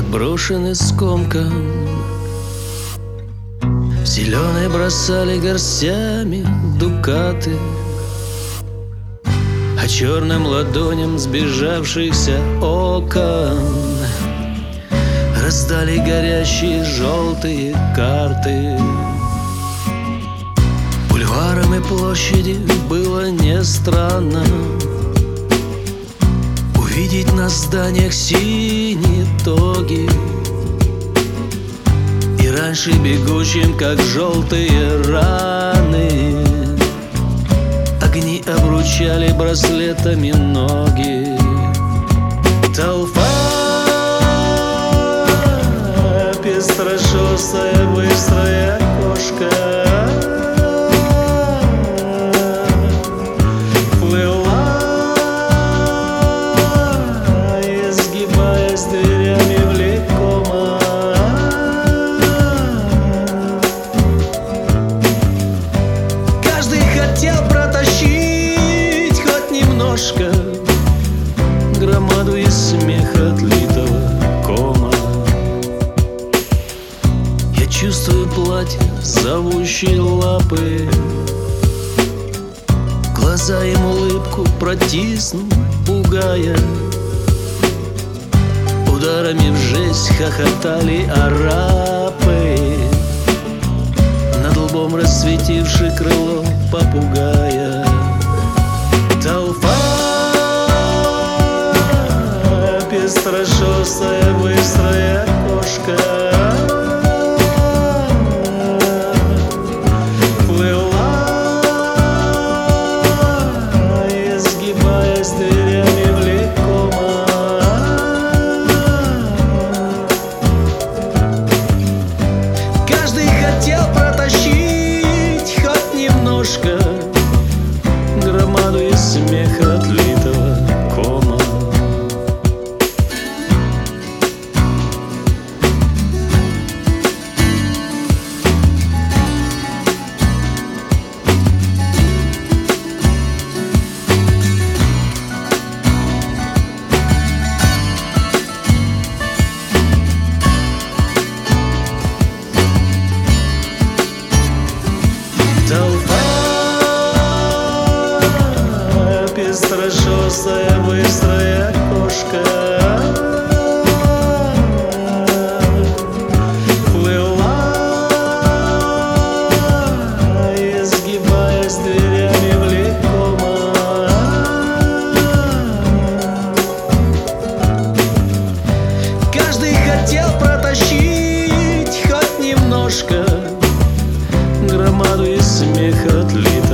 брошены скомком. В зеленой бросали горстями дукаты, а черным ладоням сбежавшихся окон раздали горящие желтые карты. Бульварам и площади было не странно увидеть на зданиях синие тоги, и раньше бегущим, как желтые раны, огни обручали браслетами ноги. Толпа пестрошосая, быстрая кошка плыла, изгибаясь дверями влекома. Каждый хотел протащить хоть немножко громаду из смеха отлитого кома. Я чувствую платье, зовущие лапы, глаза им улыбку протисну, пугая. Ударами в жесть хохотали арапы, над лбом расцветивший крыло попугая. Толпа пестрошосая, быстрая кошка плыла, изгибаясь дверями влекома. Каждый хотел протащить хоть немножко громаду из смеха отлитого кома. Толпа пестрошосая, быстрая кошка плыла, изгибаясь дверями влекома. Каждый хотел протащить хоть немножко громаду из смеха отлитого